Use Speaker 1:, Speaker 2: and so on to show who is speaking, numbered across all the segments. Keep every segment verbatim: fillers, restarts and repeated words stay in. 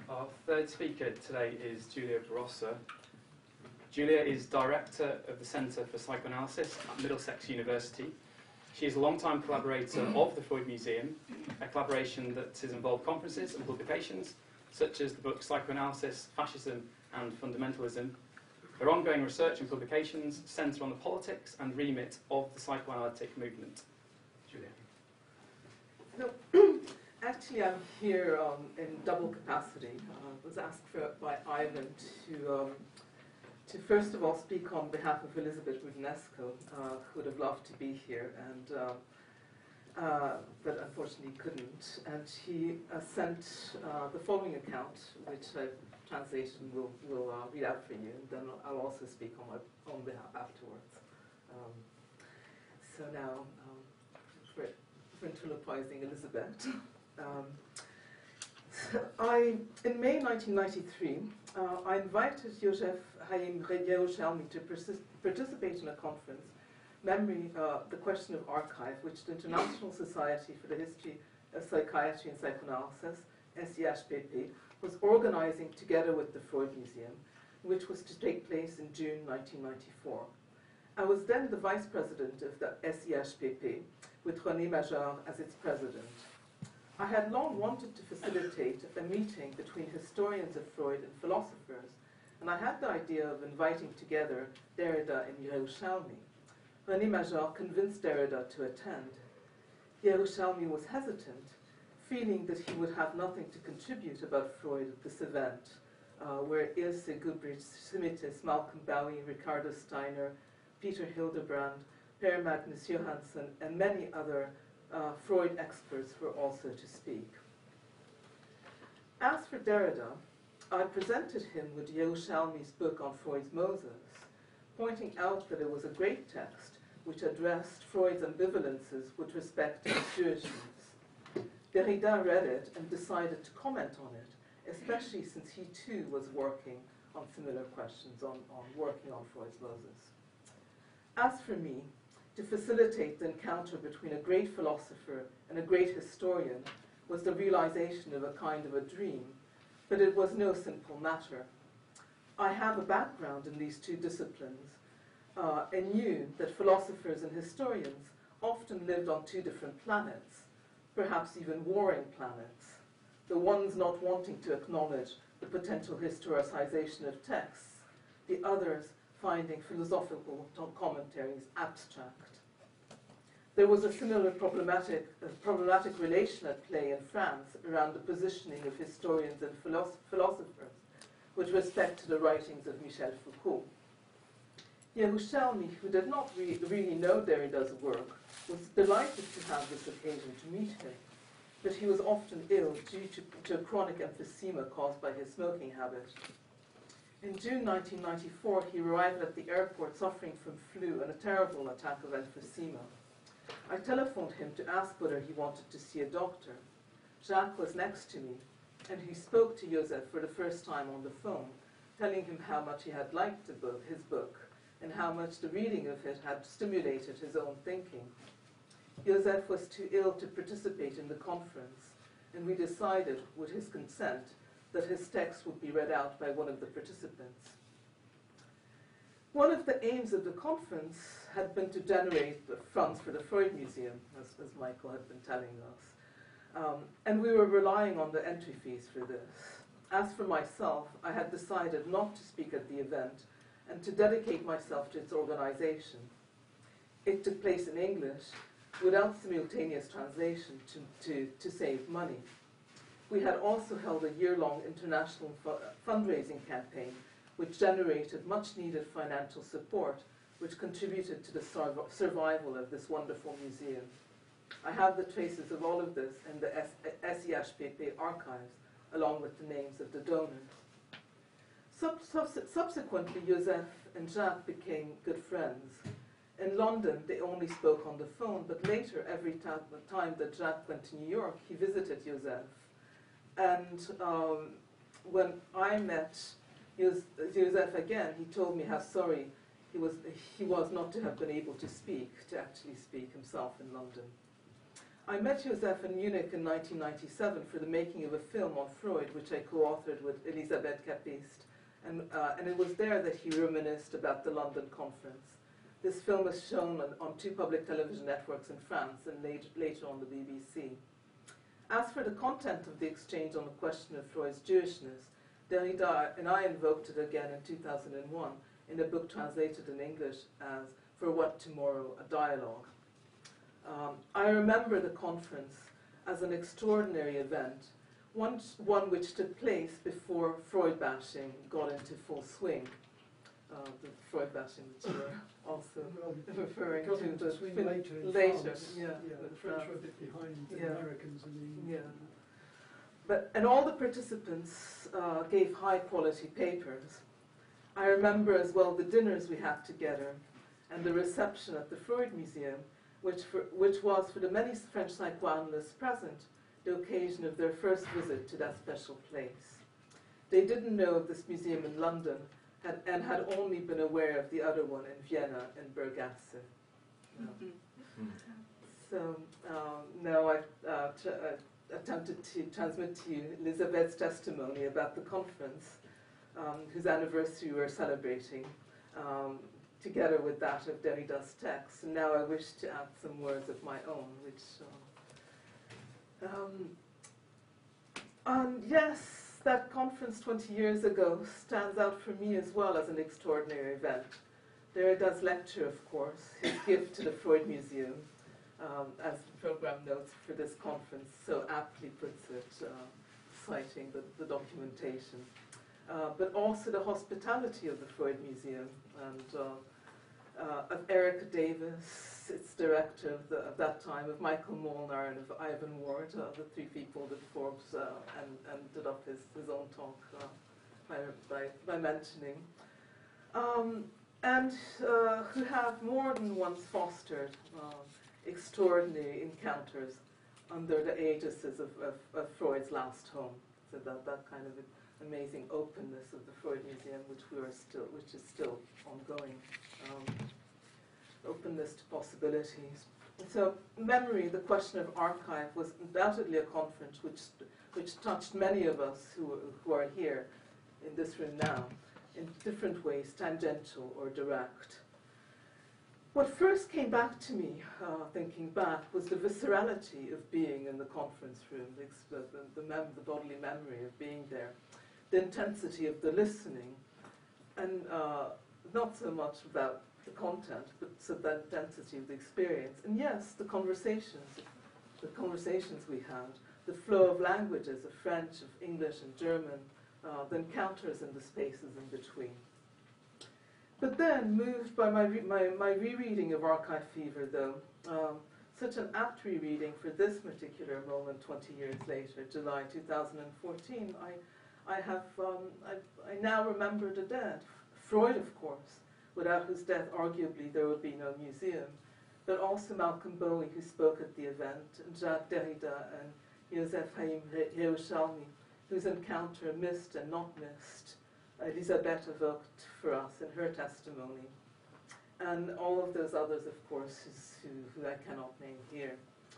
Speaker 1: Our third speaker today is Julia Barossa. Julia is Director of the Centre for Psychoanalysis at Middlesex University. She is a long-time collaborator of the Freud Museum, a collaboration that has involved conferences and publications, such as the book Psychoanalysis, Fascism and Fundamentalism. Her ongoing research and publications centre on the politics and remit of the psychoanalytic movement. Julia.
Speaker 2: No, actually, I'm here um, in double capacity. I uh, was asked for, by Ivan to, um, to first of all speak on behalf of Elizabeth Roudinesco, uh, who would have loved to be here, and uh, uh, but unfortunately couldn't. And he uh, sent uh, the following account, which I've translated and will, will uh, read out for you, and then I'll also speak on my own behalf afterwards. Um, so now, um, for ventriloquizing Elizabeth. Um, so I, in May nineteen ninety-three, uh, I invited Joseph Haim Yerushalmi to participate in a conference, Memory, uh, the Question of Archive, which the International Society for the History of Psychiatry and Psychoanalysis, S I H P P, was organizing together with the Freud Museum, which was to take place in June nineteen ninety-four. I was then the vice president of the S I H P P, with René Major as its president. I had long wanted to facilitate a meeting between historians of Freud and philosophers, and I had the idea of inviting together Derrida and Yerushalmi. René Major convinced Derrida to attend. Yerushalmi was hesitant, feeling that he would have nothing to contribute about Freud at this event, uh, where Ilse Gubrich Simitis, Malcolm Bowie, Ricardo Steiner, Peter Hildebrand, Per Magnus Johansson, and many other uh, Freud experts were also to speak. As for Derrida, I presented him with Yerushalmi's book on Freud's Moses, pointing out that it was a great text which addressed Freud's ambivalences with respect to his Jewishness. Derrida read it and decided to comment on it, especially since he too was working on similar questions, on, on working on Freud's Moses. As for me, to facilitate the encounter between a great philosopher and a great historian was the realization of a kind of a dream, but it was no simple matter. I have a background in these two disciplines uh, and knew that philosophers and historians often lived on two different planets, perhaps even warring planets, the ones not wanting to acknowledge the potential historicization of texts, the others finding philosophical commentaries abstract. There was a similar problematic, uh, problematic relation at play in France around the positioning of historians and philosoph philosophers with respect to the writings of Michel Foucault. Yerushalmi, who did not re really know Derrida's work, was delighted to have this occasion to meet him, but he was often ill due to, to a chronic emphysema caused by his smoking habit. In June nineteen ninety-four, he arrived at the airport suffering from flu and a terrible attack of emphysema. I telephoned him to ask whether he wanted to see a doctor. Jacques was next to me, and he spoke to Joseph for the first time on the phone, telling him how much he had liked the book, his book, and how much the reading of it had stimulated his own thinking. Joseph was too ill to participate in the conference, and we decided, with his consent, that his text would be read out by one of the participants. One of the aims of the conference had been to generate the funds for the Freud Museum, as, as Michael had been telling us. Um, and we were relying on the entry fees for this. As for myself, I had decided not to speak at the event and to dedicate myself to its organization. It took place in English, without simultaneous translation, to, to, to save money. We had also held a year-long international fu fundraising campaign which generated much-needed financial support, which contributed to the sur survival of this wonderful museum. I have the traces of all of this in the S I H P P archives, along with the names of the donors. Sub subs subsequently, Joseph and Jacques became good friends. In London, they only spoke on the phone, but later, every time that Jacques went to New York, he visited Joseph. And um, when I met Joseph again, he told me how sorry he was, he was not to have been able to speak, to actually speak himself in London. I met Joseph in Munich in nineteen ninety-seven for the making of a film on Freud, which I co-authored with Elisabeth Capist, and, uh, and it was there that he reminisced about the London conference. This film is shown on, on two public television networks in France and later, later on the B B C. As for the content of the exchange on the question of Freud's Jewishness, Derrida and I invoked it again in two thousand one in a book translated in English as For What Tomorrow? A Dialogue. Um, I remember the conference as an extraordinary event, one, one which took place before Freud bashing got into full swing. Uh, the Freud bashing that you were also
Speaker 3: well,
Speaker 2: referring
Speaker 3: got
Speaker 2: to.
Speaker 3: into
Speaker 2: the
Speaker 3: swing
Speaker 2: fin-
Speaker 3: later in
Speaker 2: later,
Speaker 3: France.
Speaker 2: yeah,
Speaker 3: yeah
Speaker 2: with
Speaker 3: the French
Speaker 2: France.
Speaker 3: were a bit behind the
Speaker 2: Yeah.
Speaker 3: Americans and the
Speaker 2: Yeah. But, and all the participants uh, gave high quality papers. I remember as well the dinners we had together and the reception at the Freud Museum, which, for, which was for the many French psychoanalysts present the occasion of their first visit to that special place. They didn't know of this museum in London had, and had only been aware of the other one in Vienna and Bergasse.
Speaker 4: Mm.
Speaker 2: So um, now I've uh, tr- uh, attempted to transmit to you Elisabeth's testimony about the conference, um, whose anniversary we're celebrating, um, together with that of Derrida's text. And now I wish to add some words of my own, which, uh, um, and yes, that conference twenty years ago stands out for me as well as an extraordinary event. Derrida's lecture, of course, his gift to the Freud Museum, um, as the program notes for this conference so aptly puts it, uh, citing the, the documentation. Uh, but also the hospitality of the Freud Museum and uh, uh, of Erica Davis, its director of, the, of that time, of Michael Molnar and of Ivan Ward, uh, the three people that Forbes uh, and, and did up his, his own talk uh, by, by, by mentioning. Um, and uh, who have more than once fostered uh, extraordinary encounters under the aegises of, of, of Freud's last home. So that, that kind of amazing openness of the Freud Museum, which we are still, which is still ongoing. Um, openness to possibilities. So memory, the question of archive, was undoubtedly a conference which which touched many of us who who are here in this room now, in different ways, tangential or direct. What first came back to me, uh, thinking back, was the viscerality of being in the conference room, the, the, the, mem the bodily memory of being there, the intensity of the listening, and uh, not so much about the content, but so the intensity of the experience. And yes, the conversations, the conversations we had, the flow of languages, of French, of English and German, uh, the encounters in the spaces in between. But then, moved by my, re my, my rereading of Archive Fever, though, um, such an apt rereading for this particular moment twenty years later, July two thousand fourteen, I, I have, um, I, I now remember the dead. Freud, of course, without whose death arguably there would be no museum, but also Malcolm Bowie, who spoke at the event, and Jacques Derrida and Joseph Haim Yerushalmi, whose encounter, missed and not missed, Elisabeth evoked for us in her testimony, and all of those others, of course, who, who I cannot name here.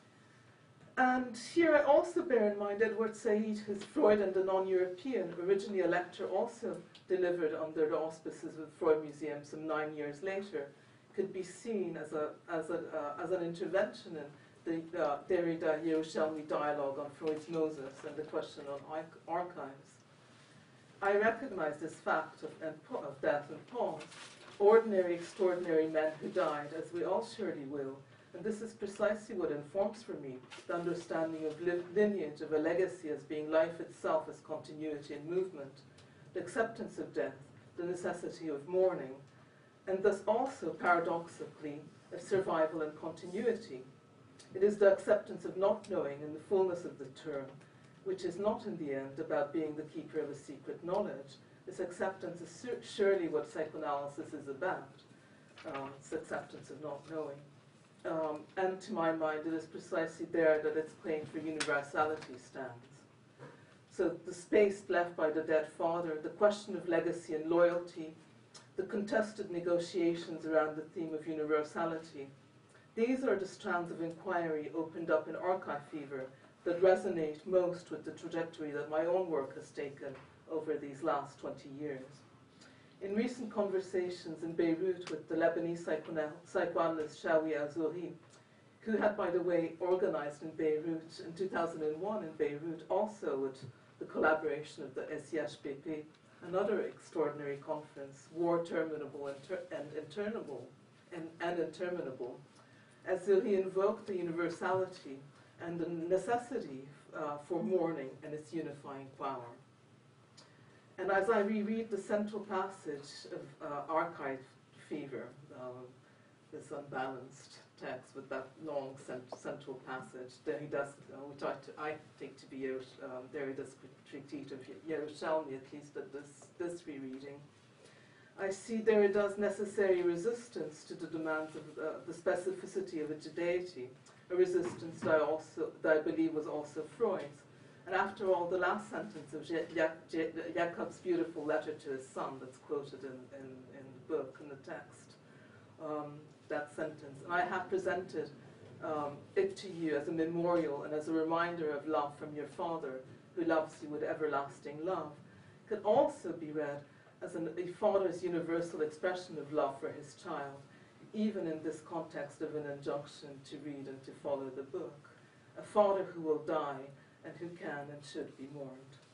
Speaker 2: And here I also bear in mind Edward Said, who's Freud and the Non-European, originally a lecture also delivered under the auspices of the Freud Museum some nine years later, could be seen as, a, as, a, uh, as an intervention in the uh, Derrida-Yerushalmi dialogue on Freud's Moses and the question on archives. I recognize this fact of, of death and pause, ordinary, extraordinary men who died, as we all surely will, and this is precisely what informs for me the understanding of li lineage, of a legacy as being life itself as continuity and movement, the acceptance of death, the necessity of mourning, and thus also, paradoxically, of survival and continuity. It is the acceptance of not knowing in the fullness of the term, which is not in the end about being the keeper of a secret knowledge. This acceptance is surely what psychoanalysis is about. Uh, it's acceptance of not knowing. Um, and to my mind, it is precisely there that its claim for universality stands. So the space left by the dead father, the question of legacy and loyalty, the contested negotiations around the theme of universality, These are the strands of inquiry opened up in Archive Fever that resonate most with the trajectory that my own work has taken over these last twenty years. In recent conversations in Beirut with the Lebanese psychoana- psychoanalyst Shawi al-Zouri, who had, by the way, organized in Beirut in two thousand one in Beirut, also with the collaboration of the S I H B P, another extraordinary conference, War Terminable and, ter- and Interminable, and, and Interminable, as Zouri invoked the universality and the necessity uh, for mourning and its unifying power. And as I reread the central passage of uh, Archive Fever, uh, this unbalanced text with that long cent- central passage, Derrida's, uh, which I, t- I take to be out, um, Derrida's critique of Yerushalmi, at least at this, this rereading, I see Derrida's necessary resistance to the demands of uh, the specificity of a deity, a resistance that I, also, that I believe was also Freud's. And after all, the last sentence of Jacob's beautiful letter to his son that's quoted in, in, in the book, in the text, um, that sentence. And I have presented um, it to you as a memorial and as a reminder of love from your father, who loves you with everlasting love. It could also be read as an, a father's universal expression of love for his child, even in this context of an injunction to read and to follow the book. A father who will die and who can and should be mourned.